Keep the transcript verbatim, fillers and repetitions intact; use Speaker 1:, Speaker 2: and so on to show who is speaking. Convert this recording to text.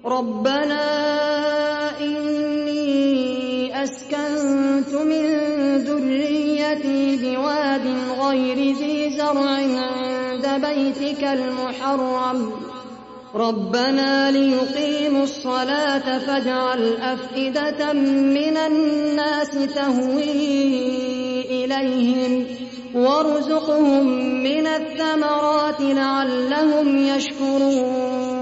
Speaker 1: ربنا إني أسكنت من ذريتي بواد غير ذي زرع عند بيتك المحرم ربنا ليقيموا الصلاة فاجعل أفئدة من الناس تهوي إليهم وارزقهم من الثمرات لعلهم يشكرون